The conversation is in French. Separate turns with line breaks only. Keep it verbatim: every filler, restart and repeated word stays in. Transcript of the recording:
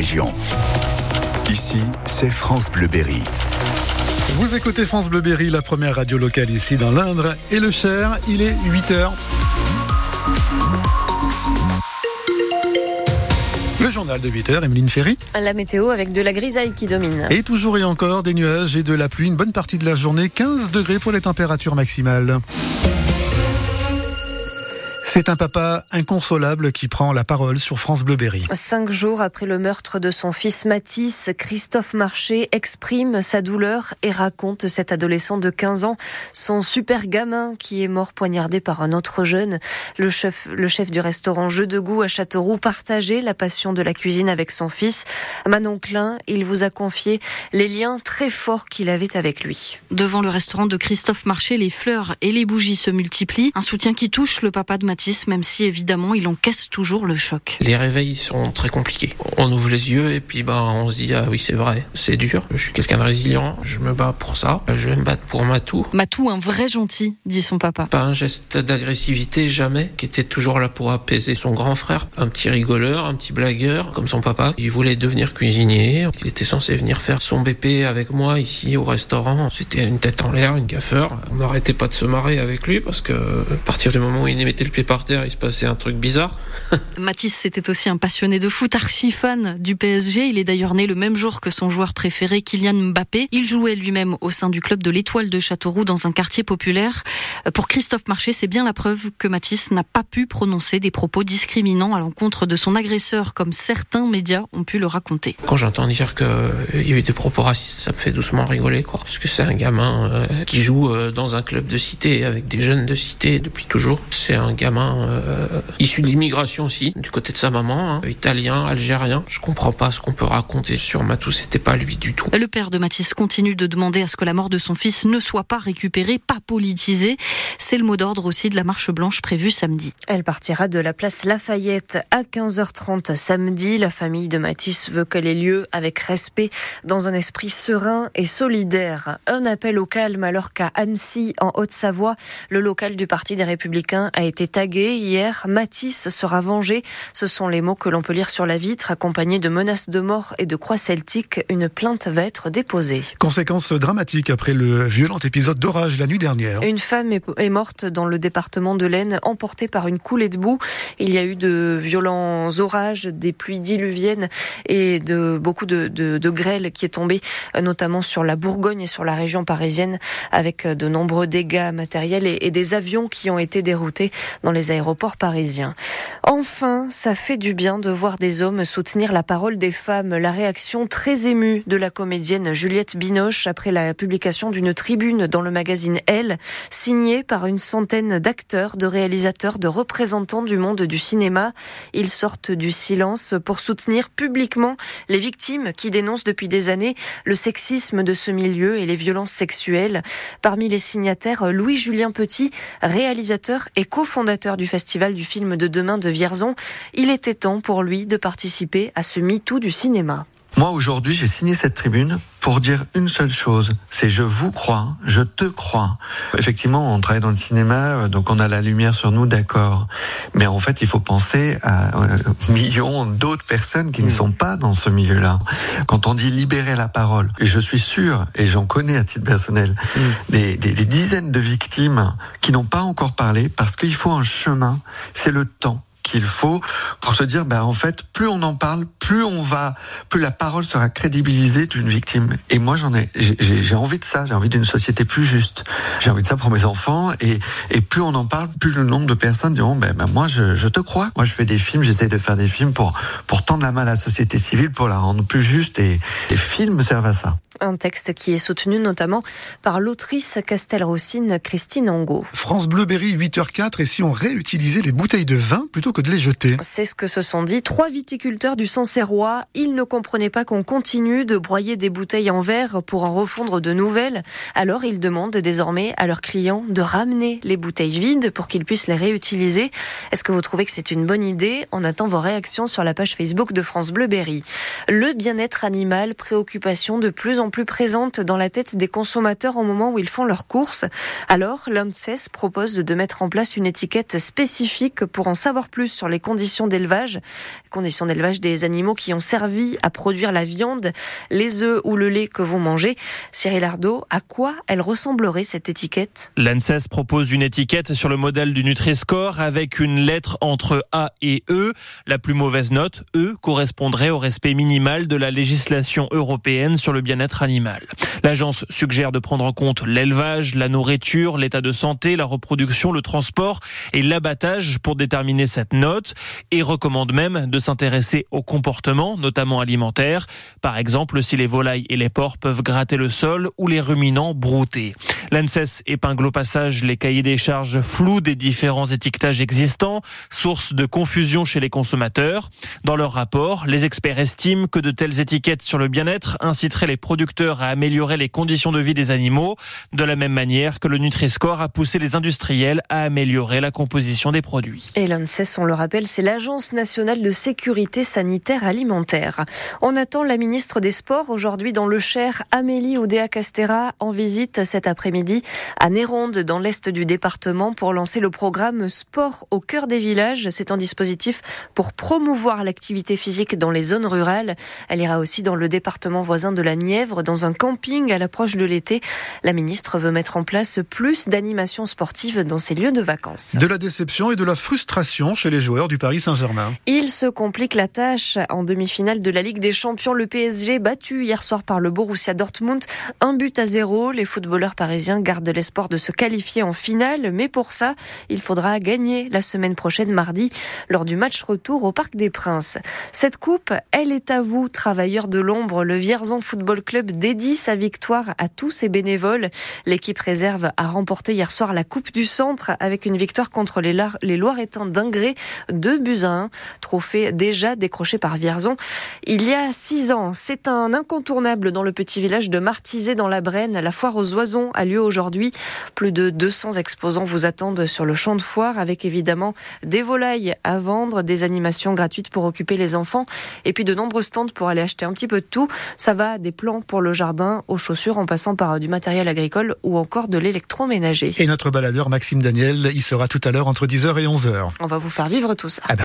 région. Ici, c'est France Bleu Berry.
Vous écoutez France Bleu Berry, la première radio locale ici dans l'Indre et le Cher. Il est huit heures. Le journal de huit heures, Emeline Ferry.
La météo avec de la grisaille qui domine.
Et toujours et encore des nuages et de la pluie. Une bonne partie de la journée, quinze degrés pour les températures maximales. C'est un papa inconsolable qui prend la parole sur France Bleu Berry.
Cinq jours après le meurtre de son fils Mathis, Christophe Marché exprime sa douleur et raconte cet adolescent de quinze ans, son super gamin qui est mort poignardé par un autre jeune. Le chef, le chef du restaurant Jeux de Goût à Châteauroux partageait la passion de la cuisine avec son fils. Manon Klein, il vous a confié les liens très forts qu'il avait avec lui.
Devant le restaurant de Christophe Marché, les fleurs et les bougies se multiplient. Un soutien qui touche le papa de Mathis, même si évidemment il encaisse toujours le choc.
Les réveils sont très compliqués. On ouvre les yeux et puis bah on se dit ah oui c'est vrai, c'est dur. Je suis quelqu'un de résilient, je me bats pour ça. Je vais me battre pour Matou.
Matou, un vrai gentil, dit son papa.
Pas un geste d'agressivité jamais, qui était toujours là pour apaiser son grand frère. Un petit rigoleur, un petit blagueur comme son papa. Il voulait devenir cuisinier. Il était censé venir faire son B P avec moi ici au restaurant. C'était une tête en l'air, une gaffeur. On n'arrêtait pas de se marrer avec lui parce que à partir du moment où il mettait le pied par terre, il se passait un truc bizarre.
Mathis, c'était aussi un passionné de foot, archi fan du P S G. Il est d'ailleurs né le même jour que son joueur préféré, Kylian Mbappé. Il jouait lui-même au sein du club de l'Étoile de Châteauroux dans un quartier populaire. Pour Christophe Marché, c'est bien la preuve que Mathis n'a pas pu prononcer des propos discriminants à l'encontre de son agresseur, comme certains médias ont pu le raconter.
Quand j'entends dire qu'il y a eu des propos racistes, ça me fait doucement rigoler, quoi. Parce que c'est un gamin euh, qui joue euh, dans un club de cité avec des jeunes de cité depuis toujours. C'est un gamin Euh, issu de l'immigration aussi, du côté de sa maman, hein, italien, algérien. Je comprends pas ce qu'on peut raconter sur Matou, c'était pas lui du tout.
Le père de Mathis continue de demander à ce que la mort de son fils ne soit pas récupérée, pas politisée. C'est le mot d'ordre aussi de la marche blanche prévue samedi.
Elle partira de la place Lafayette à quinze heures trente samedi. La famille de Mathis veut qu'elle ait lieu avec respect, dans un esprit serein et solidaire. Un appel au calme alors qu'à Annecy, en Haute-Savoie, le local du Parti des Républicains a été tagué hier. Mathis sera vengé. Ce sont les mots que l'on peut lire sur la vitre, accompagnés de menaces de mort et de croix celtiques. Une plainte va être déposée.
Conséquences dramatiques après le violent épisode d'orage la nuit dernière.
Une femme est morte dans le département de l'Aisne, emportée par une coulée de boue. Il y a eu de violents orages, des pluies diluviennes et de beaucoup de, de, de grêle qui est tombée, notamment sur la Bourgogne et sur la région parisienne, avec de nombreux dégâts matériels et, et des avions qui ont été déroutés dans les aéroports parisiens. Enfin, ça fait du bien de voir des hommes soutenir la parole des femmes. La réaction très émue de la comédienne Juliette Binoche après la publication d'une tribune dans le magazine Elle, signée par une centaine d'acteurs, de réalisateurs, de représentants du monde du cinéma. Ils sortent du silence pour soutenir publiquement les victimes qui dénoncent depuis des années le sexisme de ce milieu et les violences sexuelles. Parmi les signataires, Louis-Julien Petit, réalisateur et cofondateur du Festival du film de demain de Vierzon. Il était temps pour lui de participer à ce MeToo du cinéma.
Moi, aujourd'hui, j'ai signé cette tribune pour dire une seule chose, c'est je vous crois, je te crois. Effectivement, on travaille dans le cinéma, donc on a la lumière sur nous, d'accord. Mais en fait, il faut penser à euh, millions d'autres personnes qui mmh. ne sont pas dans ce milieu-là. Quand on dit libérer la parole, et je suis sûr, et j'en connais à titre personnel, mmh. des, des, des dizaines de victimes qui n'ont pas encore parlé, parce qu'il faut un chemin, c'est le temps qu'il faut pour se dire, ben en fait, plus on en parle, plus on va, plus la parole sera crédibilisée d'une victime. Et moi, j'en ai, j'ai, j'ai envie de ça. J'ai envie d'une société plus juste. J'ai envie de ça pour mes enfants. Et, et plus on en parle, plus le nombre de personnes diront, ben, ben moi, je, je te crois. Moi, je fais des films, j'essaie de faire des films pour, pour tendre la main à la société civile, pour la rendre plus juste. Et les films servent à ça.
Un texte qui est soutenu notamment par l'autrice castelroussine Christine Angot.
France Bleu Berry, huit heures quatre. Et si on réutilisait les bouteilles de vin plutôt que de les jeter?
C'est ce que se sont dit trois viticulteurs du Sancerrois. Ils ne comprenaient pas qu'on continue de broyer des bouteilles en verre pour en refondre de nouvelles. Alors ils demandent désormais à leurs clients de ramener les bouteilles vides pour qu'ils puissent les réutiliser. Est-ce que vous trouvez que c'est une bonne idée? On attend vos réactions sur la page Facebook de France Bleu Berry. Le bien-être animal, préoccupation de plus en plus présente dans la tête des consommateurs au moment où ils font leurs courses. Alors, l'ANSES propose de mettre en place une étiquette spécifique pour en savoir plus sur les conditions d'élevage, conditions d'élevage des animaux qui ont servi à produire la viande, les œufs ou le lait que vous mangez. Cyril Ardo, à quoi elle ressemblerait cette étiquette ?
L'ANSES propose une étiquette sur le modèle du Nutri-Score avec une lettre entre A et E. La plus mauvaise note, E, correspondrait au respect minimal de la législation européenne sur le bien-être animal. L'agence suggère de prendre en compte l'élevage, la nourriture, l'état de santé, la reproduction, le transport et l'abattage pour déterminer cette note et recommande même de s'intéresser au comportement, notamment alimentaire. Par exemple, si les volailles et les porcs peuvent gratter le sol ou les ruminants brouter. L'ANSES épingle au passage les cahiers des charges flous des différents étiquetages existants, source de confusion chez les consommateurs. Dans leur rapport, les experts estiment que de telles étiquettes sur le bien-être inciteraient les producteurs à améliorer les conditions de vie des animaux, de la même manière que le Nutri-Score a poussé les industriels à améliorer la composition des produits.
Et l'ANSES, on le rappelle, c'est l'Agence nationale de sécurité sanitaire alimentaire. On attend la ministre des Sports aujourd'hui dans le Cher, Amélie Oudéa-Castéra, en visite cet après-midi à Néronde, dans l'est du département, pour lancer le programme Sport au cœur des villages. C'est un dispositif pour promouvoir l'activité physique dans les zones rurales. Elle ira aussi dans le département voisin de la Nièvre, dans un camping à l'approche de l'été. La ministre veut mettre en place plus d'animations sportives dans ces lieux de vacances.
De la déception et de la frustration chez les joueurs du Paris Saint-Germain.
Il se complique la tâche en demi-finale de la Ligue des Champions. Le P S G battu hier soir par le Borussia Dortmund. Un but à zéro. Les footballeurs parisiens gardent l'espoir de se qualifier en finale. Mais pour ça, il faudra gagner la semaine prochaine, mardi, lors du match retour au Parc des Princes. Cette coupe, elle est à vous, travailleurs de l'ombre. Le Vierzon Football Club dédie sa victoire à tous ses bénévoles. L'équipe réserve a remporté hier soir la Coupe du Centre avec une victoire contre les, Lar- les Loiretains d'Ingré, deux buts à un. Trophée déjà décroché par Vierzon il y a six ans. C'est un incontournable dans le petit village de Martizé dans la Brenne. La foire aux oisons a lieu aujourd'hui. Plus de deux cents exposants vous attendent sur le champ de foire avec évidemment des volailles à vendre, des animations gratuites pour occuper les enfants et puis de nombreux stands pour aller acheter un petit peu de tout. Ça va des plants pour le jardin aux chaussures en passant par du matériel agricole ou encore de l'électroménager.
Et notre baladeur Maxime Daniel, il sera tout à l'heure entre dix heures et onze heures.
On va vous faire vivre tout ça.